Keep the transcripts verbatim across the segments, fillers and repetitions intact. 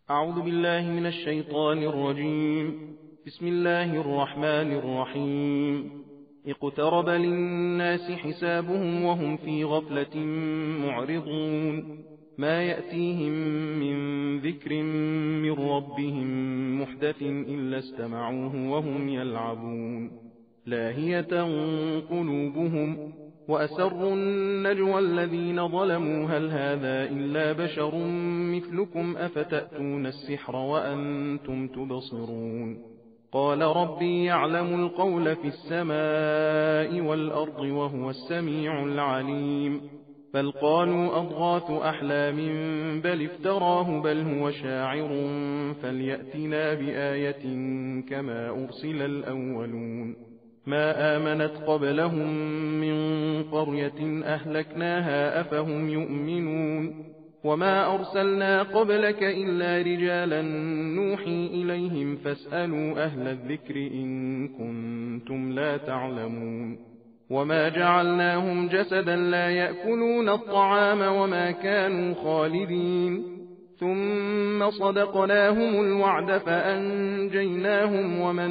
أعوذ بالله من الشيطان الرجيم. بسم الله الرحمن الرحيم. اقترب للناس حسابهم وهم في غفلة معرضون. ما يأتيهم من ذكر من ربهم محدث إلا استمعوه وهم يلعبون. لاهية قلوبهم وأسروا النجوى الذين ظلموا هل هذا إلا بشر مثلكم أفتأتون السحر وأنتم تبصرون. قال ربي يعلم القول في السماء والأرض وهو السميع العليم. بل قالوا أضغاث أحلام بل افتراه بل هو شاعر فليأتنا بآية كما أرسل الأولون. ما آمنت قبلهم من قرية أهلكناها أفهم يؤمنون. وما أرسلنا قبلك إلا رجالا نوحي إليهم فاسألوا أهل الذكر إن كنتم لا تعلمون. وما جعلناهم جسدا لا يأكلون الطعام وما كانوا خالدين. ثم صدقناهم الوعد فأنجيناهم ومن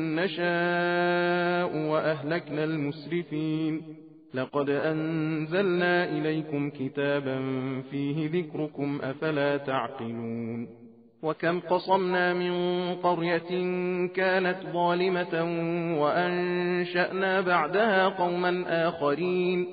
نشاء وأهلكنا المسرفين. لقد أنزلنا إليكم كتابا فيه ذكركم أفلا تعقلون. وكم قصمنا من قرية كانت ظالمة وأنشأنا بعدها قوما آخرين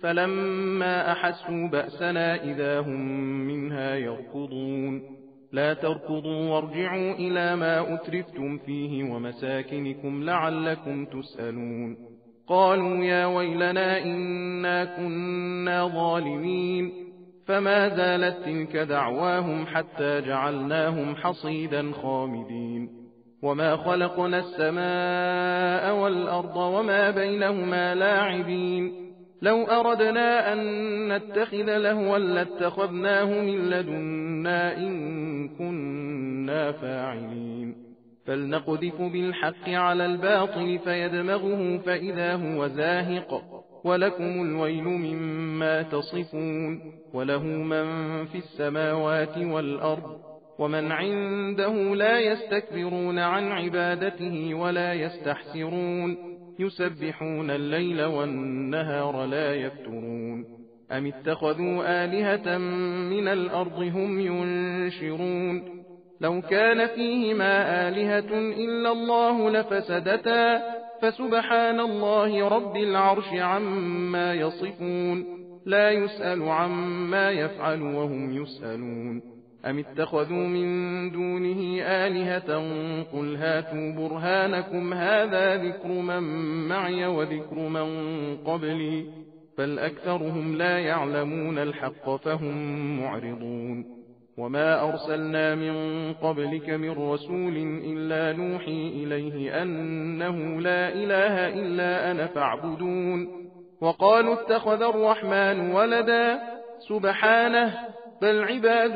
فلما أحسوا بأسنا إذا هم منها يركضون. لا تركضوا وارجعوا إلى ما أترفتم فيه ومساكنكم لعلكم تسألون. قالوا يا ويلنا إنا كنا ظالمين. فما زالت تلك دعواهم حتى جعلناهم حصيدا خامدين. وما خلقنا السماء والأرض وما بينهما لاعبين. لو أردنا أن نتخذ لهوا لاتخذناه من لدنا إن كنا فاعلين. فلنقذف بالحق على الباطل فيدمغه فإذا هو زاهق ولكم الويل مما تصفون. وله من في السماوات والأرض ومن عنده لا يستكبرون عن عبادته ولا يستحسرون. يسبحون الليل والنهار لا يفترون. أم اتخذوا آلهة من الأرض هم ينشرون. لو كان فيهما آلهة إلا الله لفسدتا فسبحان الله رب العرش عما يصفون. لا يسأل عما يفعل وهم يسألون. أم اتخذوا من دونه آلهة قل هاتوا برهانكم هذا ذكر من معي وذكر من قبلي بل أكثرهم لا يعلمون الحق فهم معرضون. وما أرسلنا من قبلك من رسول إلا نوحي إليه أنه لا إله إلا أنا فاعبدون. وقالوا اتخذ الرحمن ولدا سبحانه بل عباد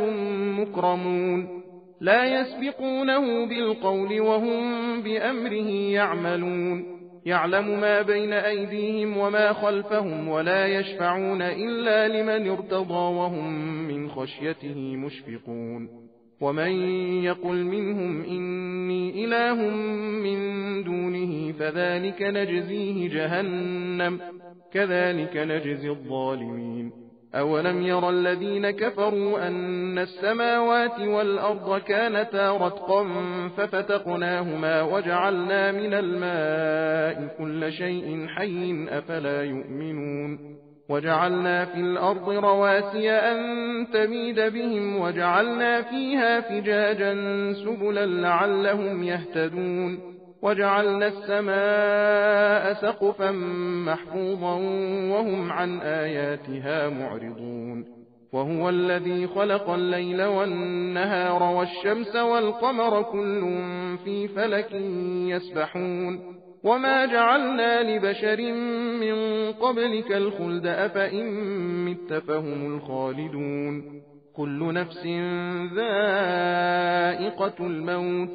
مكرمون. لا يسبقونه بالقول وهم بأمره يعملون. يعلم ما بين أيديهم وما خلفهم ولا يشفعون إلا لمن ارتضى وهم من خشيته مشفقون. ومن يقل منهم إني إله من دونه فذلك نجزيه جهنم كذلك نجزي الظالمين. أولم ير الذين كفروا أن السماوات والأرض كانتا رتقا ففتقناهما وجعلنا من الماء كل شيء حي أفلا يؤمنون. وجعلنا في الأرض رواسي أن تميد بهم وجعلنا فيها فجاجا سبلا لعلهم يهتدون. وجعلنا السماء سقفا محفوظا وهم عن آياتها معرضون. وهو الذي خلق الليل والنهار والشمس والقمر كل في فلك يسبحون. وما جعلنا لبشر من قبلك الخلد أفإن مت فهم الخالدون. كل نفس ذائقة الموت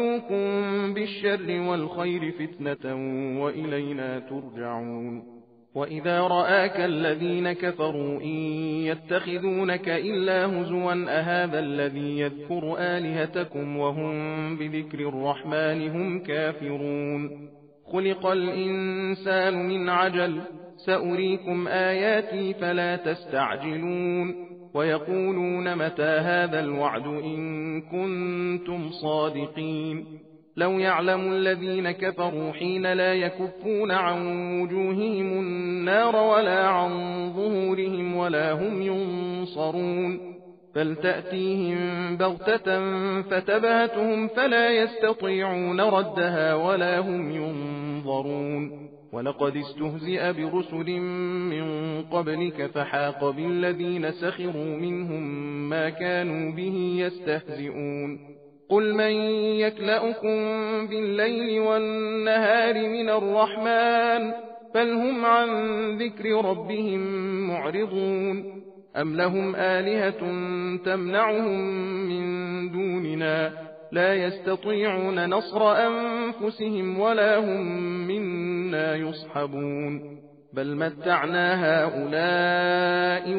ونبلوكم بالشر والخير فتنة وإلينا ترجعون. وإذا رآك الذين كفروا إن يتخذونك إلا هزوا أهذا الذي يذكر آلهتكم وهم بذكر الرحمن هم كافرون خلق الإنسان من عجل سأريكم آياتي فلا تستعجلون ويقولون متى هذا الوعد إن كنتم صادقين لو يعلم الذين كفروا حين لا يكفون عن وجوههم النار ولا عن ظهورهم ولا هم ينصرون بل تأتيهم بغتة فتبهتهم فلا يستطيعون ردها ولا هم ينظرون ولقد استهزئ برسل من قبلك فحاق بالذين سخروا منهم ما كانوا به يستهزئون قل من يكلأكم بالليل والنهار من الرحمن بل هم عن ذكر ربهم معرضون أم لهم آلهة تمنعهم من دوننا لا يستطيعون نصر أنفسهم ولا هم منا يصحبون بل متعنا هؤلاء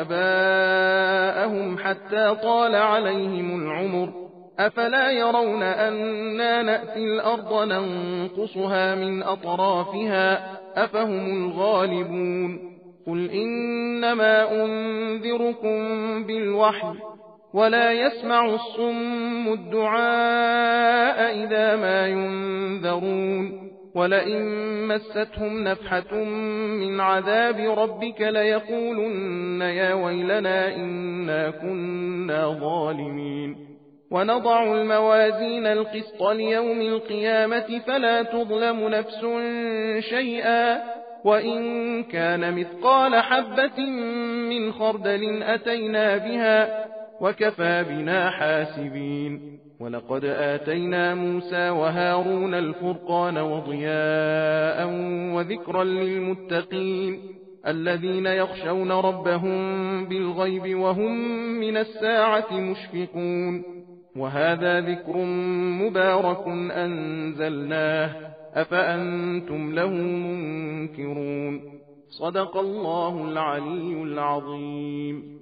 وآباءهم حتى طال عليهم العمر أفلا يرون أنا نأتي الأرض ننقصها من أطرافها أفهم الغالبون قل إنما أنذركم بالوحي ولا يسمع الصم الدعاء إذا ما ينذرون ولئن مستهم نفحة من عذاب ربك ليقولن يا ويلنا إنا كنا ظالمين ونضع الموازين القسط ليوم القيامة فلا تظلم نفس شيئا وإن كان مثقال حبة من خردل أتينا بها وكفى بنا حاسبين ولقد آتينا موسى وهارون الفرقان وضياء وذكرا للمتقين الذين يخشون ربهم بالغيب وهم من الساعة مشفقون وهذا ذكر مبارك أنزلناه أفأنتم له منكرون صدق الله العلي العظيم.